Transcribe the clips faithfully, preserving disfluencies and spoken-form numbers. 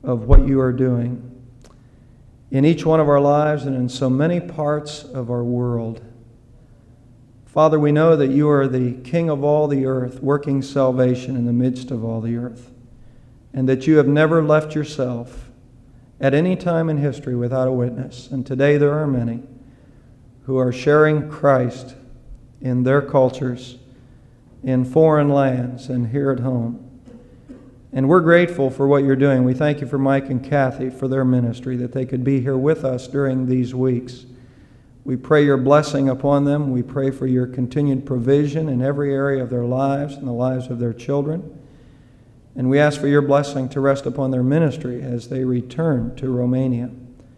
of what you are doing in each one of our lives and in so many parts of our world. Father, we know that you are the King of all the earth, working salvation in the midst of all the earth, and that you have never left yourself at any time in history without a witness. And today there are many who are sharing Christ in their cultures, in foreign lands, and here at home. And we're grateful for what you're doing. We thank you for Mike and Kathy, for their ministry, that they could be here with us during these weeks. We pray your blessing upon them. We pray for your continued provision in every area of their lives and the lives of their children. And we ask for your blessing to rest upon their ministry as they return to Romania.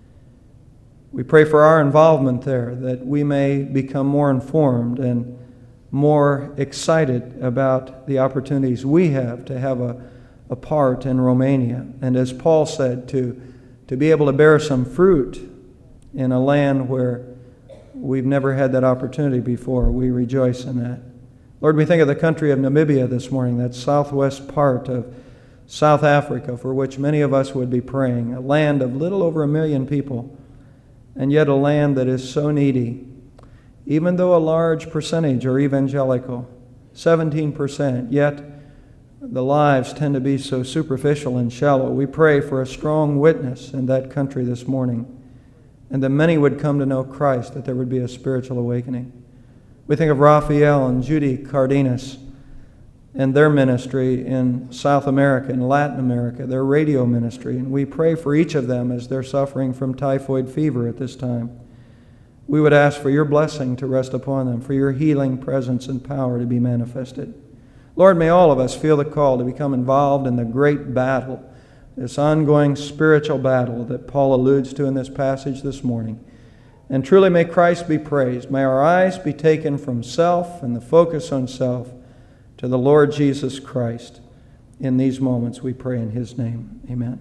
We pray for our involvement there, that we may become more informed and more excited about the opportunities we have to have a, a part in Romania. And as Paul said, to, to be able to bear some fruit in a land where we've never had that opportunity before. We rejoice in that. Lord, we think of the country of Namibia this morning, that southwest part of South Africa, for which many of us would be praying, a land of little over a million people, and yet a land that is so needy. Even though a large percentage are evangelical, seventeen percent, yet the lives tend to be so superficial and shallow. We pray for a strong witness in that country this morning, and that many would come to know Christ, that there would be a spiritual awakening. We think of Raphael and Judy Cardenas and their ministry in South America and Latin America, their radio ministry, and we pray for each of them as they're suffering from typhoid fever at this time. We would ask for your blessing to rest upon them, for your healing presence and power to be manifested. Lord, may all of us feel the call to become involved in the great battle, this ongoing spiritual battle that Paul alludes to in this passage this morning. And truly may Christ be praised. May our eyes be taken from self and the focus on self to the Lord Jesus Christ. In these moments we pray in His name. Amen.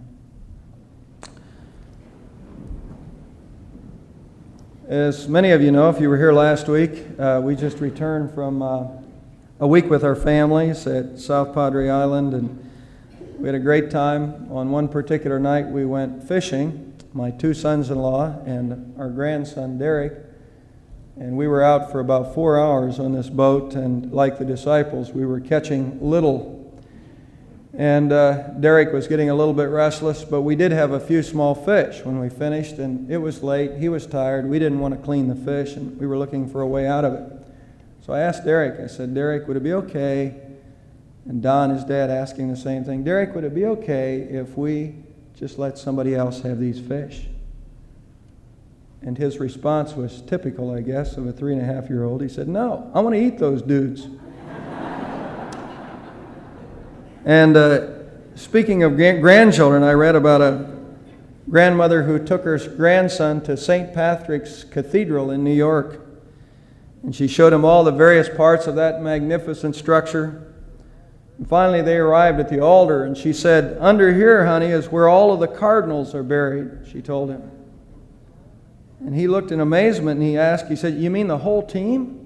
As many of you know, if you were here last week, uh, we just returned from uh, a week with our families at South Padre Island, and we had a great time. On one particular night we went fishing, my two sons-in-law and our grandson Derek, and we were out for about four hours on this boat, and like the disciples, we were catching little. And uh, Derek was getting a little bit restless, but we did have a few small fish when we finished, and it was late. He was tired. We didn't want to clean the fish, and we were looking for a way out of it. So I asked Derek, I said, Derek, would it be okay? And Don, his dad, asking the same thing. Derek, would it be okay if we just let somebody else have these fish? And his response was typical, I guess, of a three and a half year old. He said, no, I want to eat those dudes. And uh, speaking of grandchildren, I read about a grandmother who took her grandson to Saint Patrick's Cathedral in New York. And she showed him all the various parts of that magnificent structure. And finally they arrived at the altar, and she said, under here, honey, is where all of the cardinals are buried, she told him. And he looked in amazement, and he asked, he said, you mean the whole team?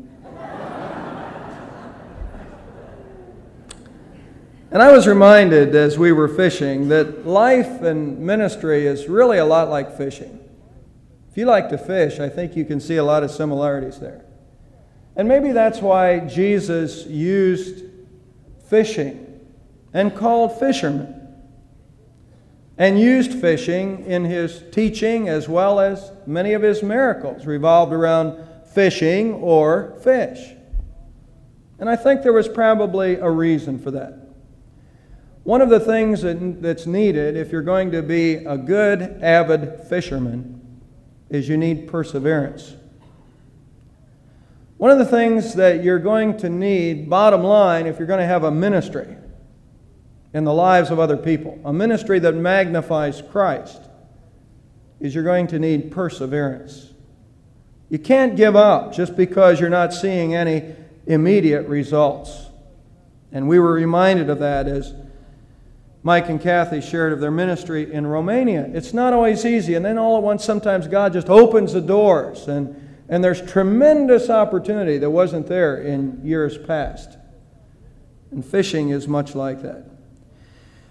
And I was reminded as we were fishing that life and ministry is really a lot like fishing. If you like to fish, I think you can see a lot of similarities there. And maybe that's why Jesus used fishing and called fishermen, and used fishing in his teaching as well as many of his miracles revolved around fishing or fish. And I think there was probably a reason for that. One of the things that, that's needed if you're going to be a good, avid fisherman is you need perseverance. One of the things that you're going to need, bottom line, if you're going to have a ministry in the lives of other people, a ministry that magnifies Christ, is you're going to need perseverance. You can't give up just because you're not seeing any immediate results. And we were reminded of that as Mike and Kathy shared of their ministry in Romania. It's not always easy, and then all at once sometimes God just opens the doors, and, and there's tremendous opportunity that wasn't there in years past. And fishing is much like that.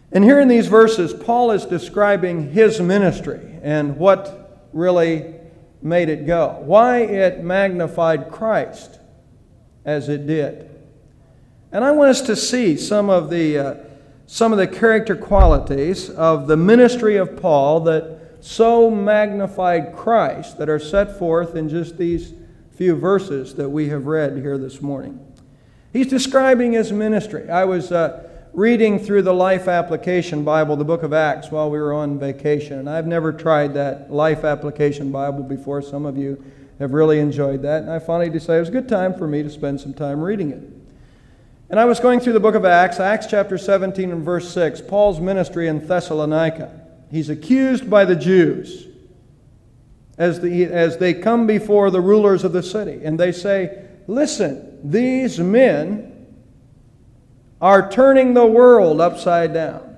And here in these verses, Paul is describing his ministry and what really made it go, why it magnified Christ as it did. And I want us to see some of the uh, some of the character qualities of the ministry of Paul that so magnified Christ, that are set forth in just these few verses that we have read here this morning. He's describing his ministry. I was uh, reading through the Life Application Bible, the book of Acts, while we were on vacation. And I've never tried that Life Application Bible before. Some of you have really enjoyed that. And I finally decided it was a good time for me to spend some time reading it. And I was going through the book of Acts, Acts chapter seventeen and verse six, Paul's ministry in Thessalonica. He's accused by the Jews as, the, as they come before the rulers of the city. And they say, listen, these men are turning the world upside down.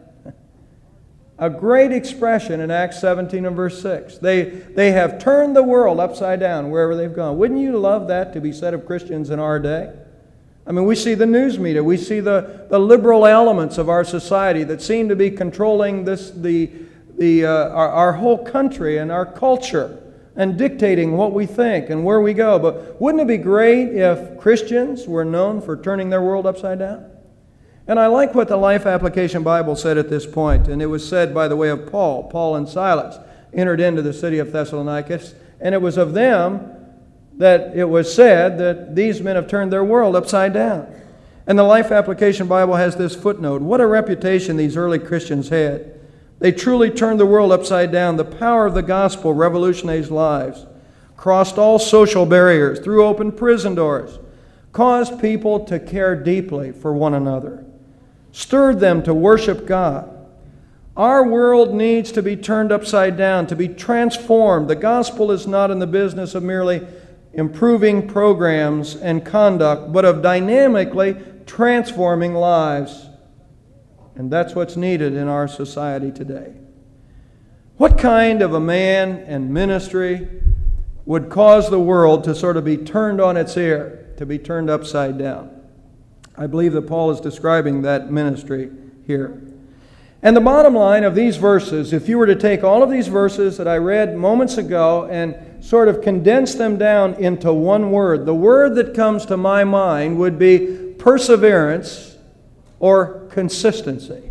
A great expression in Acts seventeen and verse six. They, they have turned the world upside down wherever they've gone. Wouldn't you love that to be said of Christians in our day? I mean, we see the news media. We see the, the liberal elements of our society that seem to be controlling this, the, the, uh, our, our whole country and our culture and dictating what we think and where we go. But wouldn't it be great if Christians were known for turning their world upside down? And I like what the Life Application Bible said at this point, and it was said by the way of Paul. Paul and Silas entered into the city of Thessalonica, and it was of them that it was said that these men have turned their world upside down. And the Life Application Bible has this footnote. What a reputation these early Christians had. They truly turned the world upside down. The power of the gospel revolutionized lives, crossed all social barriers, through open prison doors, caused people to care deeply for one another, stirred them to worship God. Our world needs to be turned upside down, to be transformed. The gospel is not in the business of merely improving programs and conduct, but of dynamically transforming lives. And that's what's needed in our society today. What kind of a man and ministry would cause the world to sort of be turned on its ear, to be turned upside down? I believe that Paul is describing that ministry here. And the bottom line of these verses, if you were to take all of these verses that I read moments ago and sort of condense them down into one word, the word that comes to my mind would be perseverance or consistency.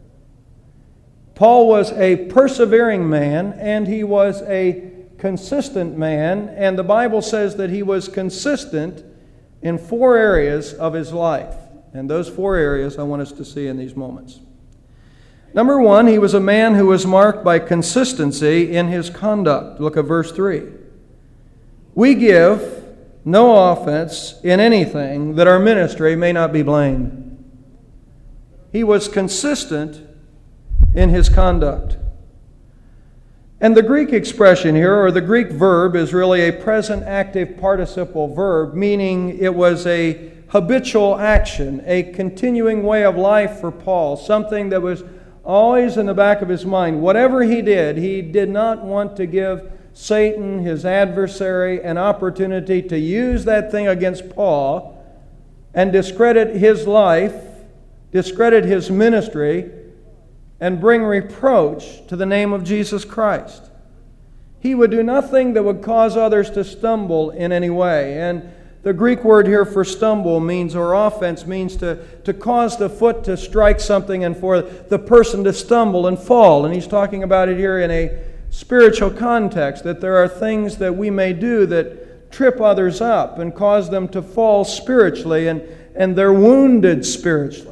Paul was a persevering man, and he was a consistent man, and the Bible says that he was consistent in four areas of his life. And those four areas I want us to see in these moments. Number one, he was a man who was marked by consistency in his conduct. Look at verse three. We give no offense in anything, that our ministry may not be blamed. He was consistent in his conduct. And the Greek expression here, or the Greek verb, is really a present active participle verb, meaning it was a habitual action, a continuing way of life for Paul, something that was always in the back of his mind. Whatever he did, he did not want to give Satan, his adversary, an opportunity to use that thing against Paul and discredit his life, discredit his ministry, and bring reproach to the name of Jesus Christ. He would do nothing that would cause others to stumble in any way. And the Greek word here for stumble means, or offense means to, to cause the foot to strike something and for the person to stumble and fall. And he's talking about it here in a spiritual context, that there are things that we may do that trip others up and cause them to fall spiritually, and, and they're wounded spiritually.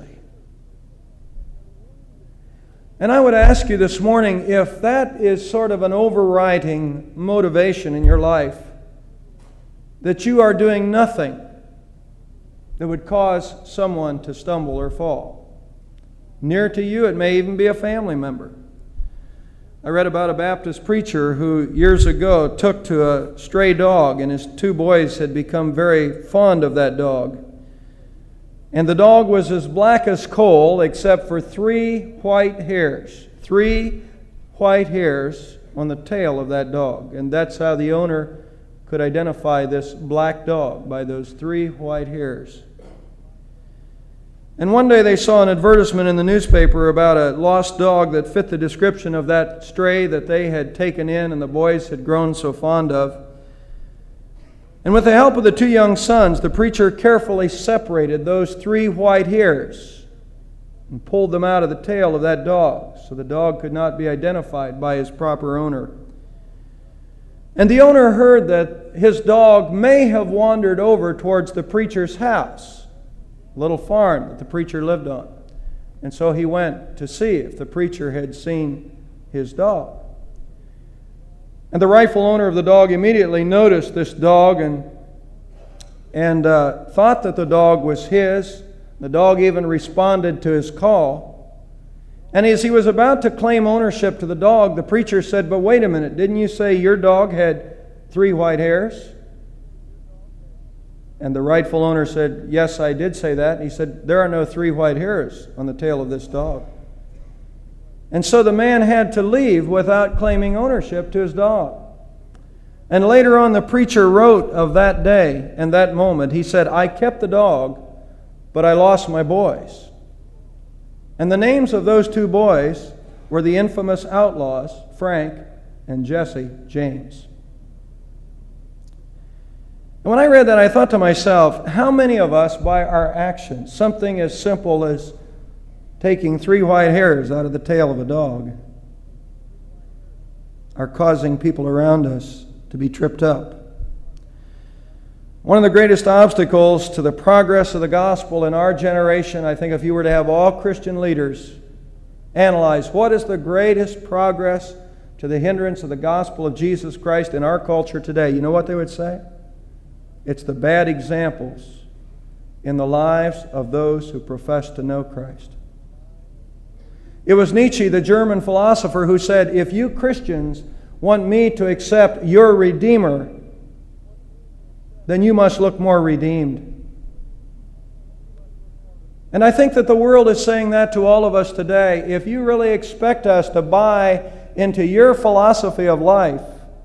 And I would ask you this morning, if that is sort of an overriding motivation in your life, that you are doing nothing that would cause someone to stumble or fall. Near to you, it may even be a family member. I read about a Baptist preacher who years ago took to a stray dog, and his two boys had become very fond of that dog. And the dog was as black as coal except for three white hairs. Three white hairs on the tail of that dog. And that's how the owner could identify this black dog, by those three white hairs. And one day they saw an advertisement in the newspaper about a lost dog that fit the description of that stray that they had taken in and the boys had grown so fond of. And with the help of the two young sons, the preacher carefully separated those three white hairs and pulled them out of the tail of that dog so the dog could not be identified by his proper owner. And the owner heard that his dog may have wandered over towards the preacher's house, a little farm that the preacher lived on. And so he went to see if the preacher had seen his dog. And the rightful owner of the dog immediately noticed this dog and, and uh, thought that the dog was his. The dog even responded to his call. And as he was about to claim ownership to the dog, the preacher said, "But wait a minute, didn't you say your dog had three white hairs?" And the rightful owner said, "Yes, I did say that." He said, "There are no three white hairs on the tail of this dog." And so the man had to leave without claiming ownership to his dog. And later on, the preacher wrote of that day and that moment. He said, "I kept the dog, but I lost my boys." And the names of those two boys were the infamous outlaws, Frank and Jesse James. And when I read that, I thought to myself, how many of us, by our actions, something as simple as taking three white hairs out of the tail of a dog, are causing people around us to be tripped up? One of the greatest obstacles to the progress of the gospel in our generation, I think if you were to have all Christian leaders analyze what is the greatest progress to the hindrance of the gospel of Jesus Christ in our culture today, you know what they would say? It's the bad examples in the lives of those who profess to know Christ. It was Nietzsche, the German philosopher, who said, "If you Christians want me to accept your Redeemer, then you must look more redeemed." And I think that the world is saying that to all of us today. If you really expect us to buy into your philosophy of life,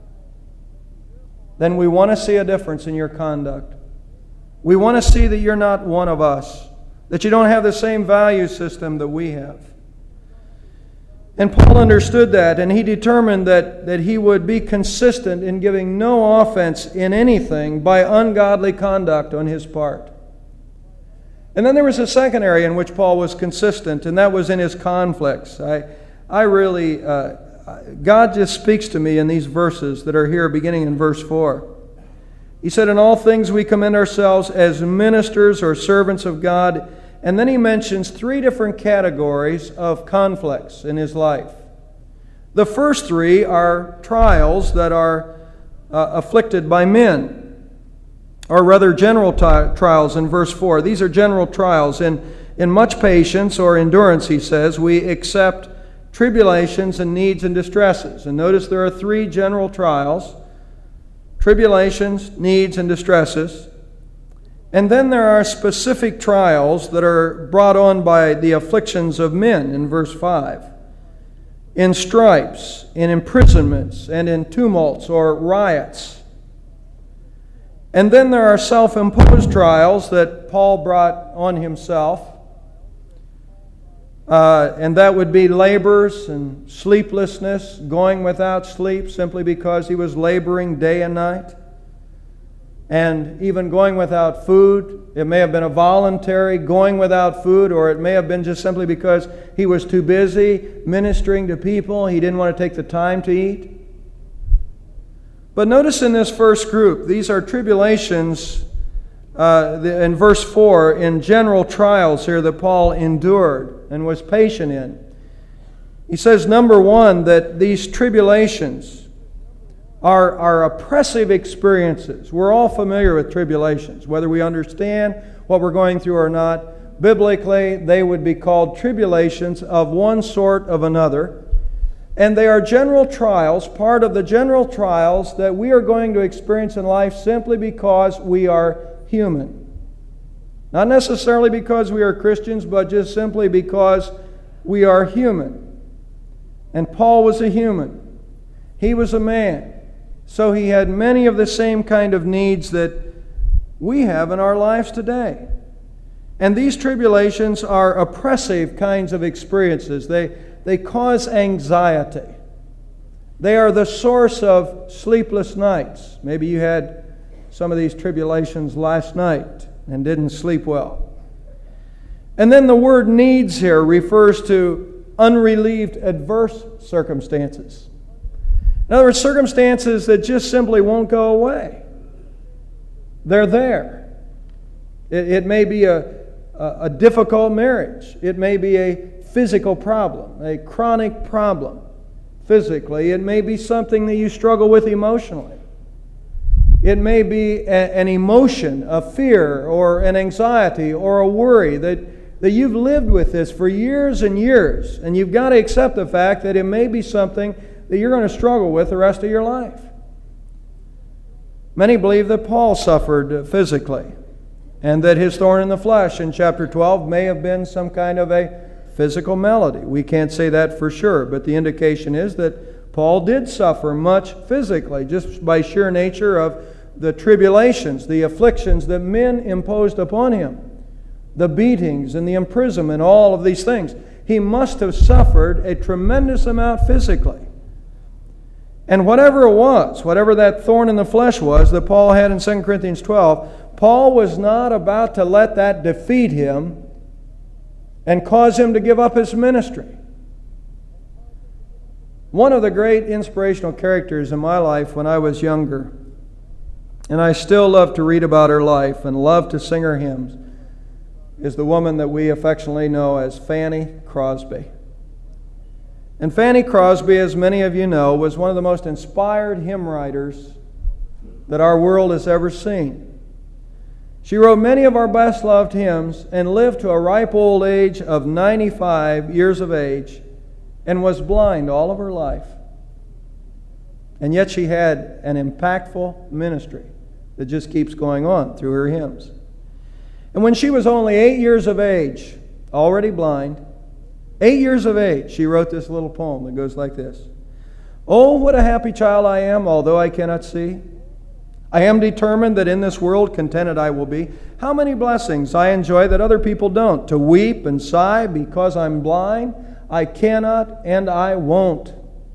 then we want to see a difference in your conduct. We want to see that you're not one of us, that you don't have the same value system that we have. And Paul understood that, and he determined that, that he would be consistent in giving no offense in anything by ungodly conduct on his part. And then there was a second area in which Paul was consistent, and that was in his conflicts. I, I really... Uh, God just speaks to me in these verses that are here beginning in verse four. He said, "In all things we commend ourselves as ministers or servants of God." And then he mentions three different categories of conflicts in his life. The first three are trials that are uh, afflicted by men, or rather general t- trials in verse four. These are general trials. In, in much patience or endurance, he says, we accept tribulations and needs and distresses. And notice there are three general trials: tribulations, needs, and distresses. And then there are specific trials that are brought on by the afflictions of men in verse five. In stripes, in imprisonments, and in tumults or riots. And then there are self-imposed trials that Paul brought on himself. Uh, and that would be labors and sleeplessness, going without sleep simply because he was laboring day and night. And even going without food. It may have been a voluntary going without food, or it may have been just simply because he was too busy ministering to people. He didn't want to take the time to eat. But notice in this first group, these are tribulations uh, in verse four, in general trials here that Paul endured and was patient in. He says, number one, that these tribulations are, are oppressive experiences. We're all familiar with tribulations, whether we understand what we're going through or not. Biblically, they would be called tribulations of one sort of another. And they are general trials, part of the general trials that we are going to experience in life simply because we are human. Not necessarily because we are Christians, but just simply because we are human. And Paul was a human. He was a man. So he had many of the same kind of needs that we have in our lives today. And these tribulations are oppressive kinds of experiences. They, they cause anxiety. They are the source of sleepless nights. Maybe you had some of these tribulations last night and didn't sleep well. And then the word needs here refers to unrelieved adverse circumstances. In other words, circumstances that just simply won't go away. They're there. It, it may be a, a, a difficult marriage. It may be a physical problem, a chronic problem physically. It may be something that you struggle with emotionally. It may be a, an emotion, a fear, or an anxiety, or a worry that, that you've lived with this for years and years, and you've got to accept the fact that it may be something that you're going to struggle with the rest of your life. Many believe that Paul suffered physically, and that his thorn in the flesh in chapter twelve may have been some kind of a physical malady. We can't say that for sure, but the indication is that Paul did suffer much physically, just by sheer nature of the tribulations, the afflictions that men imposed upon him, the beatings and the imprisonment, all of these things. He must have suffered a tremendous amount physically. And whatever it was, whatever that thorn in the flesh was that Paul had in Second Corinthians twelve, Paul was not about to let that defeat him and cause him to give up his ministry. One of the great inspirational characters in my life when I was younger, and I still love to read about her life and love to sing her hymns, is the woman that we affectionately know as Fanny Crosby. And Fanny Crosby, as many of you know, was one of the most inspired hymn writers that our world has ever seen. She wrote many of our best loved hymns and lived to a ripe old age of ninety-five years of age and was blind all of her life. And yet she had an impactful ministry that just keeps going on through her hymns. And when she was only eight years of age, already blind, eight years of age, she wrote this little poem that goes like this. Oh, what a happy child I am, although I cannot see. I am determined that in this world contented I will be. How many blessings I enjoy that other people don't. To weep and sigh because I'm blind, I cannot and I won't.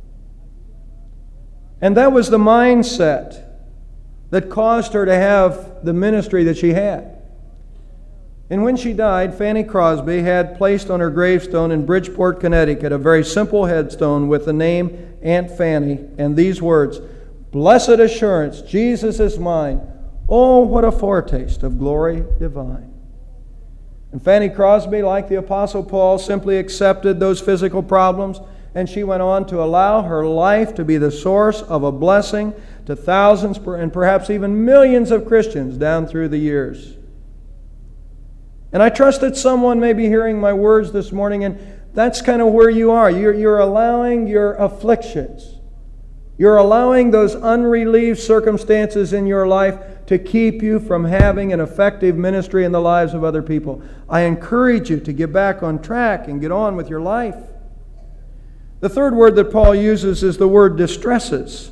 And that was the mindset that caused her to have the ministry that she had. And when she died, Fanny Crosby had placed on her gravestone in Bridgeport, Connecticut, a very simple headstone with the name Aunt Fanny and these words, Blessed assurance, Jesus is mine. Oh, what a foretaste of glory divine. And Fanny Crosby, like the Apostle Paul, simply accepted those physical problems, and she went on to allow her life to be the source of a blessing to thousands and perhaps even millions of Christians down through the years. And I trust that someone may be hearing my words this morning, and that's kind of where you are. You're, you're allowing your afflictions, you're allowing those unrelieved circumstances in your life to keep you from having an effective ministry in the lives of other people. I encourage you to get back on track and get on with your life. The third word that Paul uses is the word distresses.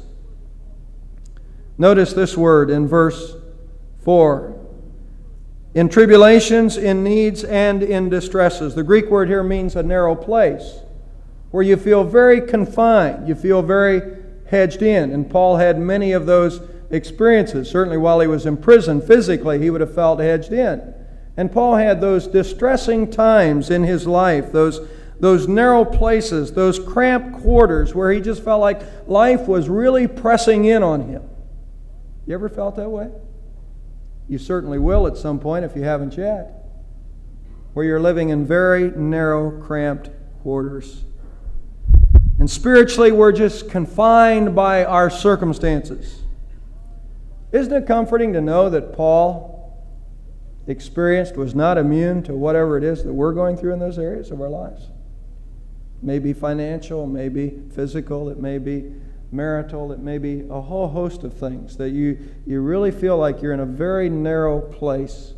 Notice this word in verse four. In tribulations, in needs, and in distresses. The Greek word here means a narrow place, where you feel very confined, you feel very hedged in. And Paul had many of those experiences. Certainly while he was in prison, physically, he would have felt hedged in. And Paul had those distressing times in his life, those, those narrow places, those cramped quarters where he just felt like life was really pressing in on him. You ever felt that way? You certainly will at some point if you haven't yet. Where you're living in very narrow, cramped quarters. And spiritually, we're just confined by our circumstances. Isn't it comforting to know that Paul experienced, was not immune to whatever it is that we're going through in those areas of our lives? It may be financial, it may be physical, it may be marital, it may be a whole host of things that you, you really feel like you're in a very narrow place.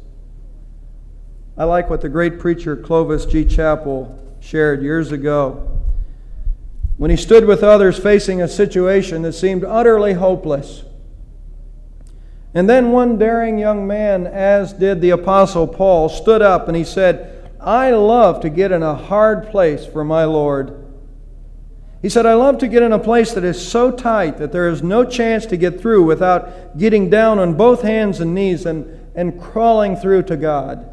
I like what the great preacher Clovis G. Chappell shared years ago when he stood with others facing a situation that seemed utterly hopeless. And then one daring young man, as did the Apostle Paul, stood up and he said, I love to get in a hard place for my Lord. He said, I love to get in a place that is so tight that there is no chance to get through without getting down on both hands and knees and, and crawling through to God.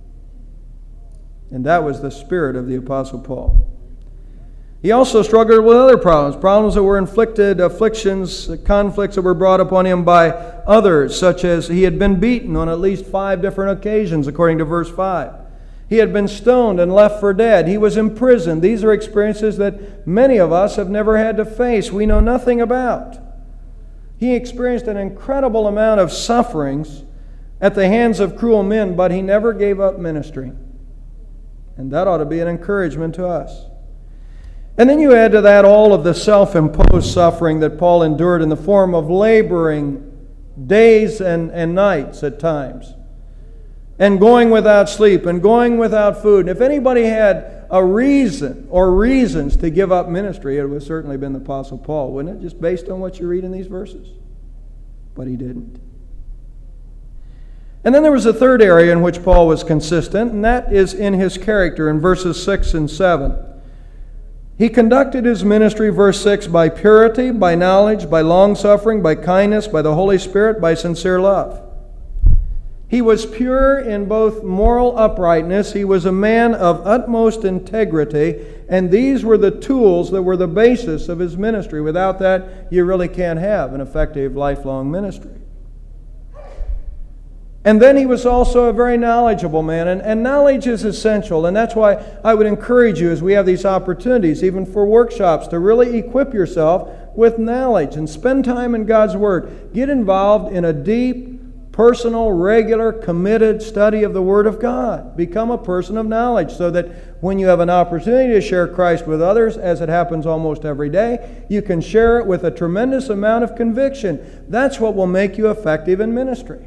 And that was the spirit of the Apostle Paul. He also struggled with other problems, problems that were inflicted, afflictions, conflicts that were brought upon him by others, such as he had been beaten on at least five different occasions, according to verse five. He had been stoned and left for dead. He was imprisoned. These are experiences that many of us have never had to face. We know nothing about. He experienced an incredible amount of sufferings at the hands of cruel men, but he never gave up ministry. And that ought to be an encouragement to us. And then you add to that all of the self-imposed suffering that Paul endured in the form of laboring days and, and nights at times, and going without sleep, and going without food. And if anybody had a reason or reasons to give up ministry, it would have certainly been the Apostle Paul, wouldn't it? Just based on what you read in these verses. But he didn't. And then there was a third area in which Paul was consistent, and that is in his character in verses six and seven. He conducted his ministry, verse six, by purity, by knowledge, by long-suffering, by kindness, by the Holy Spirit, by sincere love. He was pure in both moral uprightness. He was a man of utmost integrity, and these were the tools that were the basis of his ministry. Without that, you really can't have an effective lifelong ministry. And then he was also a very knowledgeable man, and, and knowledge is essential, and that's why I would encourage you as we have these opportunities, even for workshops, to really equip yourself with knowledge and spend time in God's Word. Get involved in a deep, personal, regular, committed study of the Word of God. Become a person of knowledge so that when you have an opportunity to share Christ with others, as it happens almost every day, you can share it with a tremendous amount of conviction. That's what will make you effective in ministry.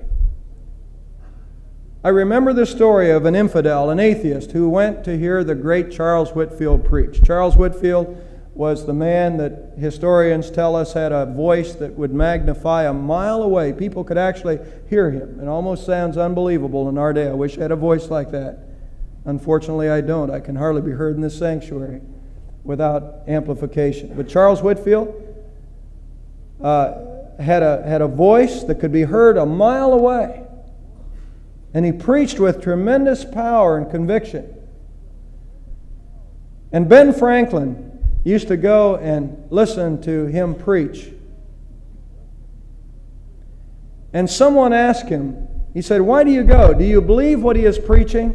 I remember the story of an infidel, an atheist, who went to hear the great Charles Whitefield preach. Charles Whitefield was the man that historians tell us had a voice that would magnify a mile away. People could actually hear him. It almost sounds unbelievable in our day. I wish I had a voice like that. Unfortunately, I don't. I can hardly be heard in this sanctuary without amplification. But Charles Whitefield uh, had a, had a voice that could be heard a mile away. And he preached with tremendous power and conviction. And Ben Franklin used to go and listen to him preach. And someone asked him, he said, why do you go? Do you believe what he is preaching?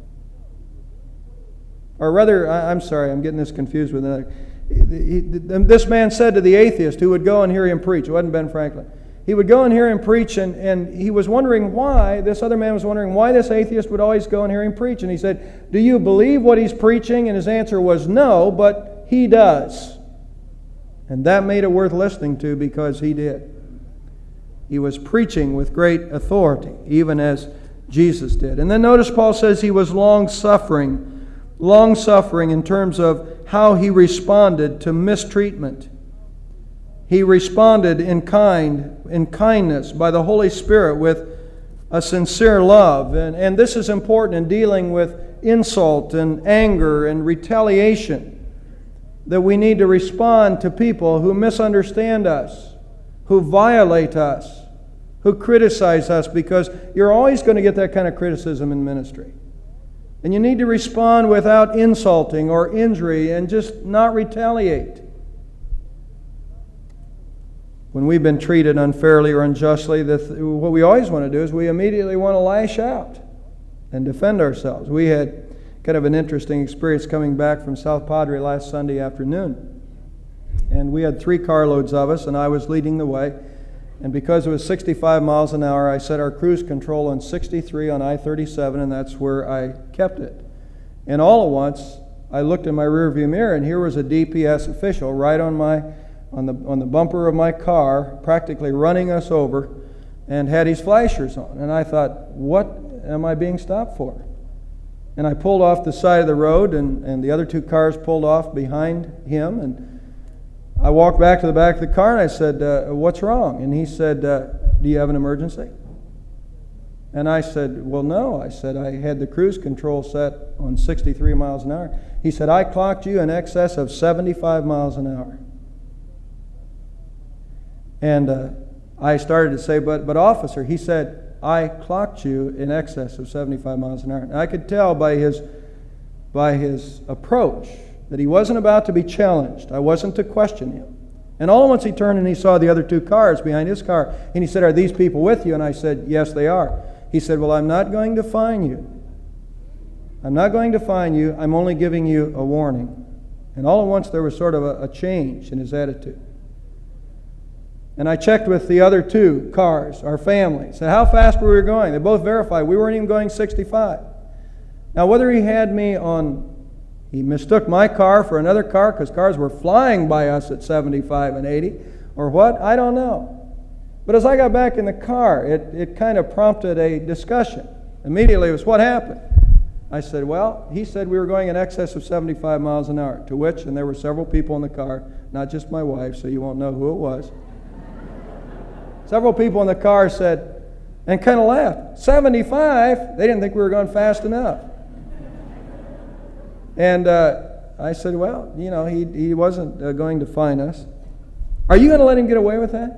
Or rather, I'm sorry, I'm getting this confused with another. This man said to the atheist who would go and hear him preach, it wasn't Ben Franklin. He would go and hear him preach, and, and he was wondering why, this other man was wondering why this atheist would always go and hear him preach. And he said, do you believe what he's preaching? And his answer was no, but he does. And that made it worth listening to because he did. He was preaching with great authority, even as Jesus did. And then notice Paul says he was long-suffering. Long-suffering in terms of how he responded to mistreatment. He responded in kind, in kindness by the Holy Spirit with a sincere love. And, and this is important in dealing with insult and anger and retaliation. That we need to respond to people who misunderstand us, who violate us, who criticize us, because you're always going to get that kind of criticism in ministry. And you need to respond without insulting or injury and just not retaliate. When we've been treated unfairly or unjustly, the, what we always want to do is we immediately want to lash out and defend ourselves. We had kind of an interesting experience coming back from South Padre last Sunday afternoon. And we had three carloads of us, and I was leading the way. And because it was sixty-five miles an hour, I set our cruise control on sixty-three on I thirty-seven, and that's where I kept it. And all at once, I looked in my rearview mirror, and here was a D P S official right on my on the on the bumper of my car, practically running us over, and had his flashers on. And I thought, what am I being stopped for? And I pulled off the side of the road, and, and the other two cars pulled off behind him, and I walked back to the back of the car, and I said, uh, what's wrong? And he said, uh, do you have an emergency? And I said, well, no. I said, I had the cruise control set on sixty-three miles an hour. He said, I clocked you in excess of seventy-five miles an hour. And uh, I started to say, but, but officer, he said, I clocked you in excess of seventy-five miles an hour. And I could tell by his, by his approach that he wasn't about to be challenged. I wasn't to question him. And all at once he turned and he saw the other two cars behind his car. And he said, are these people with you? And I said, yes, they are. He said, well, I'm not going to fine you. I'm not going to fine you. I'm only giving you a warning. And all at once there was sort of a, a change in his attitude. And I checked with the other two cars, our family. Said, how fast were we going? They both verified we weren't even going sixty-five. Now, whether he had me on, he mistook my car for another car because cars were flying by us at seventy-five and eighty, or what, I don't know. But as I got back in the car, it, it kind of prompted a discussion. Immediately it was, what happened? I said, well, he said we were going in excess of seventy-five miles an hour, to which, and there were several people in the car, not just my wife, so you won't know who it was. Several people in the car said, and kind of laughed, seventy-five? They didn't think we were going fast enough. And uh, I said, well, you know, he, he wasn't uh, going to fine us. Are you going to let him get away with that?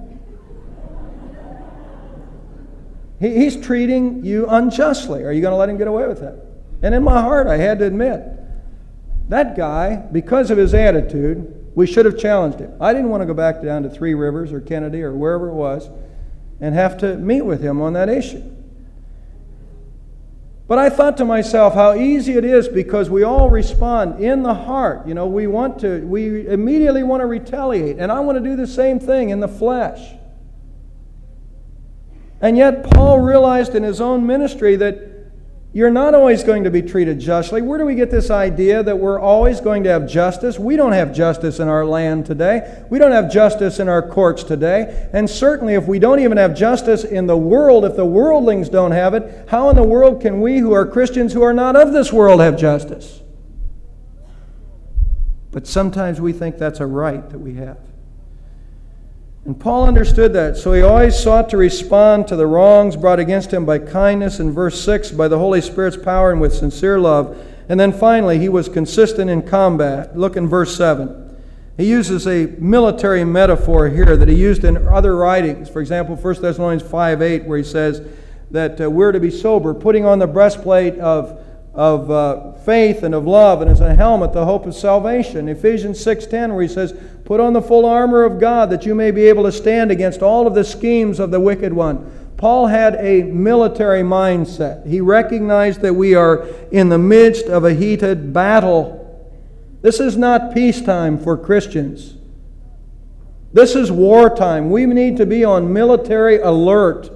He, he's treating you unjustly. Are you going to let him get away with that? And in my heart, I had to admit, that guy, because of his attitude, we should have challenged him. I didn't want to go back down to Three Rivers or Kennedy or wherever it was and have to meet with him on that issue. But I thought to myself how easy it is, because we all respond in the heart. You know, we want to, we immediately want to retaliate. And I want to do the same thing in the flesh. And yet Paul realized in his own ministry that you're not always going to be treated justly. Where do we get this idea that we're always going to have justice? We don't have justice in our land today. We don't have justice in our courts today. And certainly if we don't even have justice in the world, if the worldlings don't have it, how in the world can we who are Christians who are not of this world have justice? But sometimes we think that's a right that we have. And Paul understood that, so he always sought to respond to the wrongs brought against him by kindness, in verse six, by the Holy Spirit's power and with sincere love. And then finally, he was consistent in combat. Look in verse seven. He uses a military metaphor here that he used in other writings. For example, First Thessalonians five eight, where he says that uh, we're to be sober, putting on the breastplate of of uh, faith and of love, and as a helmet the hope of salvation. Ephesians six ten, where he says, put on the full armor of God that you may be able to stand against all of the schemes of the wicked one. Paul had a military mindset. He recognized that we are in the midst of a heated battle. This is not peacetime for Christians. This is wartime. We need to be on military alert.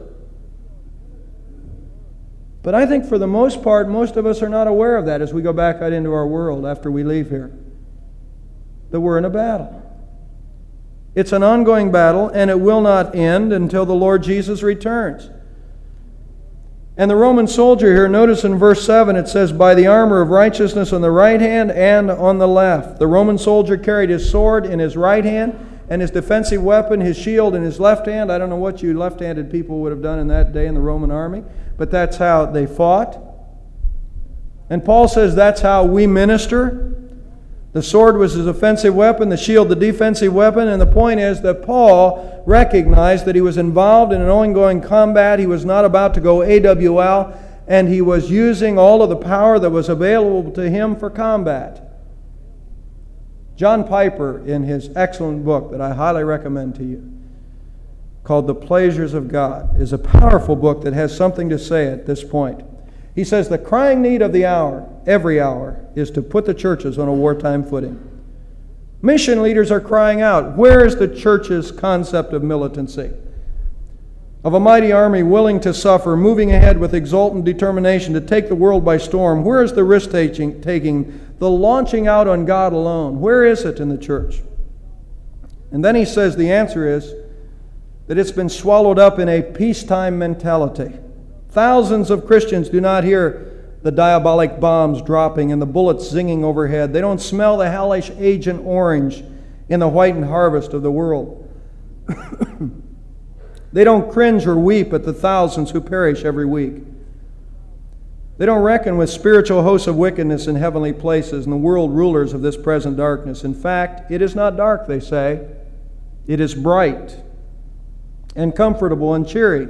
But I think for the most part, most of us are not aware of that as we go back out into our world after we leave here. That we're in a battle. It's an ongoing battle, and it will not end until the Lord Jesus returns. And the Roman soldier here, notice in verse seven, it says, by the armor of righteousness on the right hand and on the left. The Roman soldier carried his sword in his right hand, and his defensive weapon, his shield, in his left hand. I don't know what you left-handed people would have done in that day in the Roman army, but that's how they fought. And Paul says that's how we minister. The sword was his offensive weapon, the shield the defensive weapon, and the point is that Paul recognized that he was involved in an ongoing combat. He was not about to go A W L, and he was using all of the power that was available to him for combat. John Piper, in his excellent book that I highly recommend to you, called The Pleasures of God, is a powerful book that has something to say at this point. He says the crying need of the hour, every hour, is to put the churches on a wartime footing. Mission leaders are crying out, where is the church's concept of militancy? Of a mighty army willing to suffer, moving ahead with exultant determination to take the world by storm. Where is the risk-taking, taking, the launching out on God alone? Where is it in the church? And then he says the answer is that it's been swallowed up in a peacetime mentality. Thousands of Christians do not hear the diabolic bombs dropping and the bullets zinging overhead. They don't smell the hellish Agent Orange in the whitened harvest of the world. They don't cringe or weep at the thousands who perish every week. They don't reckon with spiritual hosts of wickedness in heavenly places and the world rulers of this present darkness. In fact, it is not dark, they say. It is bright and comfortable and cheery.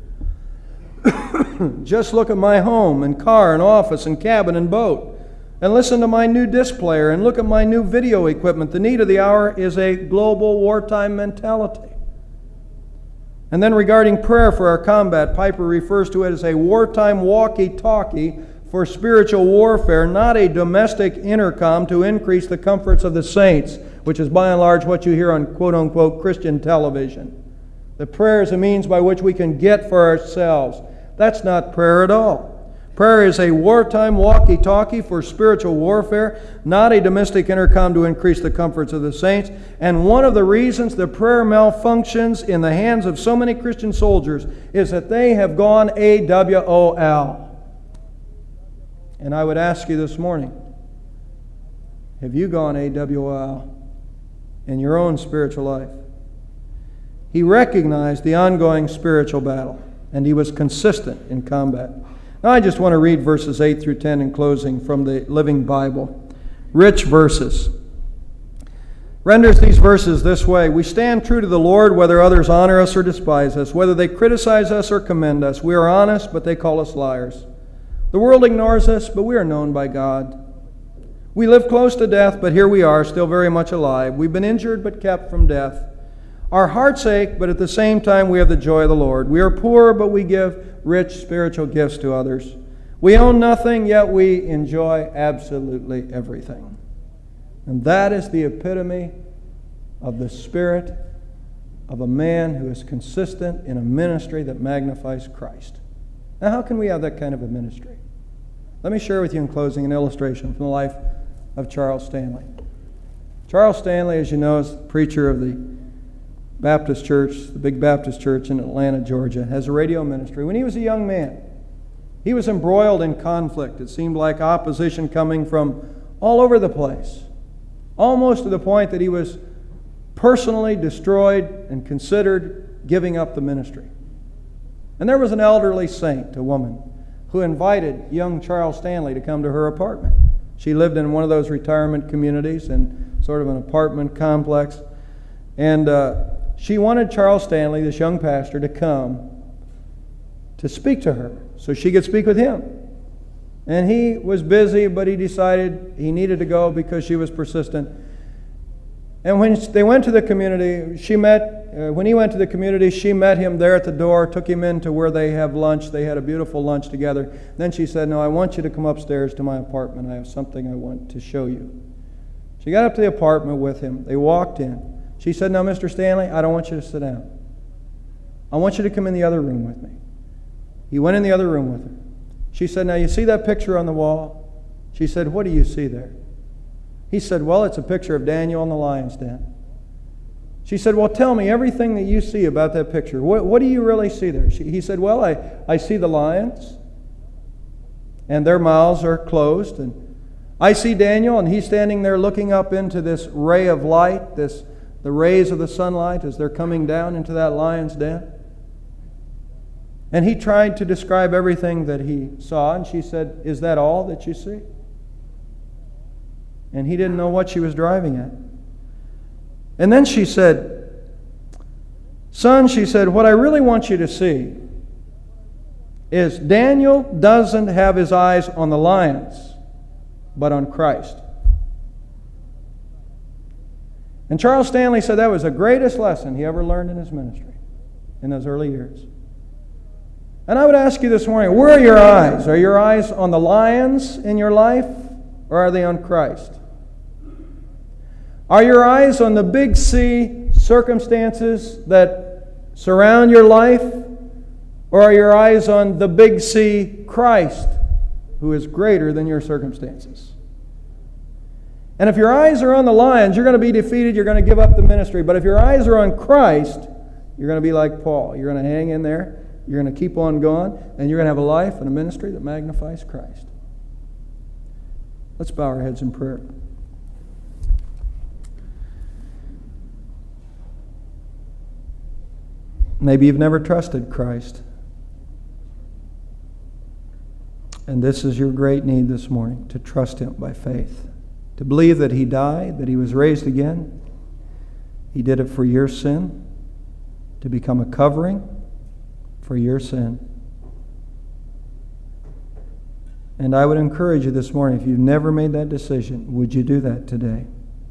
Just look at my home and car and office and cabin and boat, and listen to my new disc player and look at my new video equipment. The need of the hour is a global wartime mentality. And then regarding prayer for our combat, Piper refers to it as a wartime walkie-talkie for spiritual warfare, not a domestic intercom to increase the comforts of the saints, which is by and large what you hear on quote-unquote Christian television. The prayer is a means by which we can get for ourselves. That's not prayer at all. Prayer is a wartime walkie-talkie for spiritual warfare, not a domestic intercom to increase the comforts of the saints. And one of the reasons the prayer malfunctions in the hands of so many Christian soldiers is that they have gone A W O L. And I would ask you this morning, have you gone A W O L in your own spiritual life? He recognized the ongoing spiritual battle, and he was consistent in combat. Now I just want to read verses eight through ten in closing from the Living Bible. Rich verses. Renders these verses this way: we stand true to the Lord whether others honor us or despise us, whether they criticize us or commend us. We are honest, but they call us liars. The world ignores us, but we are known by God. We live close to death, but here we are, still very much alive. We've been injured, but kept from death. Our hearts ache, but at the same time we have the joy of the Lord. We are poor, but we give rich spiritual gifts to others. We own nothing, yet we enjoy absolutely everything. And that is the epitome of the spirit of a man who is consistent in a ministry that magnifies Christ. Now, how can we have that kind of a ministry? Let me share with you in closing an illustration from the life of Charles Stanley. Charles Stanley, as you know, is the preacher of the Baptist Church, the big Baptist church in Atlanta, Georgia, has a radio ministry. When he was a young man, he was embroiled in conflict. It seemed like opposition coming from all over the place, almost to the point that he was personally destroyed and considered giving up the ministry. And there was an elderly saint, a woman, who invited young Charles Stanley to come to her apartment. She lived in one of those retirement communities in sort of an apartment complex. And uh, she wanted Charles Stanley, this young pastor, to come to speak to her so she could speak with him. And he was busy, but he decided he needed to go because she was persistent. And when they went to the community, she met, uh, when he went to the community, she met him there at the door, took him into where they have lunch. They had a beautiful lunch together. Then she said, "No, I want you to come upstairs to my apartment. I have something I want to show you." She got up to the apartment with him. They walked in. She said, "Now, Mister Stanley, I don't want you to sit down. I want you to come in the other room with me." He went in the other room with her. She said, "Now, you see that picture on the wall?" She said, "What do you see there?" He said, "Well, it's a picture of Daniel in the lion's den." She said, "Well, tell me everything that you see about that picture. What, what do you really see there?" She, he said, "Well, I, I see the lions, and their mouths are closed. And I see Daniel, and he's standing there looking up into this ray of light, this the rays of the sunlight as they're coming down into that lion's den." And he tried to describe everything that he saw, and she said, "Is that all that you see?" And he didn't know what she was driving at. And then she said, "Son," she said, "what I really want you to see is Daniel doesn't have his eyes on the lions, but on Christ." And Charles Stanley said that was the greatest lesson he ever learned in his ministry in those early years. And I would ask you this morning, where are your eyes? Are your eyes on the lions in your life, or are they on Christ? Are your eyes on the big C circumstances that surround your life, or are your eyes on the big C Christ, who is greater than your circumstances? And if your eyes are on the lions, you're going to be defeated, you're going to give up the ministry. But if your eyes are on Christ, you're going to be like Paul. You're going to hang in there, you're going to keep on going, and you're going to have a life and a ministry that magnifies Christ. Let's bow our heads in prayer. Maybe you've never trusted Christ. And this is your great need this morning, to trust Him by faith. To believe that He died, that He was raised again. He did it for your sin, to become a covering for your sin. And I would encourage you this morning, if you've never made that decision, would you do that today?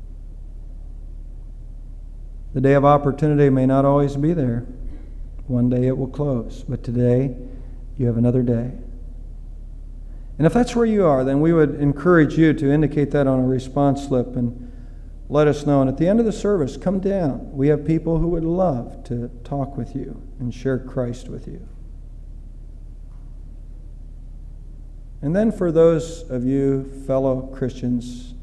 The day of opportunity may not always be there. One day it will close, but today you have another day. And if that's where you are, then we would encourage you to indicate that on a response slip and let us know. And at the end of the service, come down. We have people who would love to talk with you and share Christ with you. And then for those of you fellow Christians,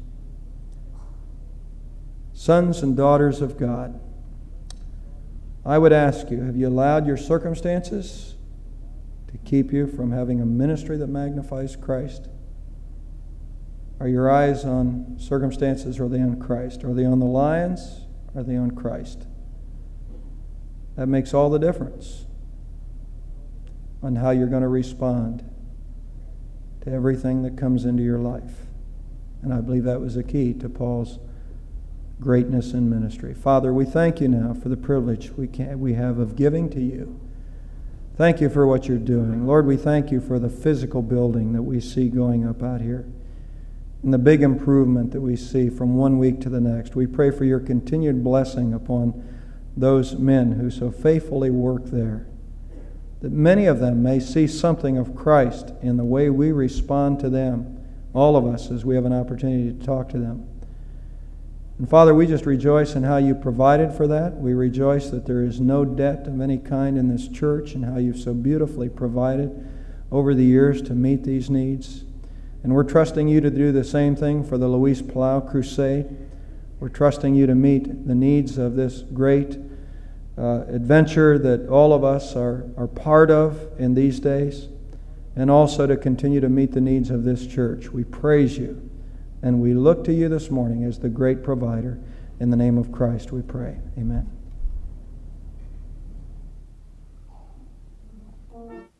sons and daughters of God, I would ask you, have you allowed your circumstances to keep you from having a ministry that magnifies Christ? Are your eyes on circumstances, or are they on Christ? Are they on the lions? Are they on Christ? That makes all the difference on how you're going to respond to everything that comes into your life. And I believe that was a key to Paul's greatness in ministry. Father, we thank you now for the privilege we can, we have of giving to you. Thank you for what you're doing. Lord, we thank you for the physical building that we see going up out here and the big improvement that we see from one week to the next. We pray for your continued blessing upon those men who so faithfully work there, that many of them may see something of Christ in the way we respond to them, all of us, as we have an opportunity to talk to them. And Father, we just rejoice in how you provided for that. We rejoice that there is no debt of any kind in this church, and how you've so beautifully provided over the years to meet these needs. And we're trusting you to do the same thing for the Luis Palau Crusade. We're trusting you to meet the needs of this great uh, adventure that all of us are, are part of in these days, and also to continue to meet the needs of this church. We praise you. And we look to you this morning as the great provider. In the name of Christ we pray. Amen.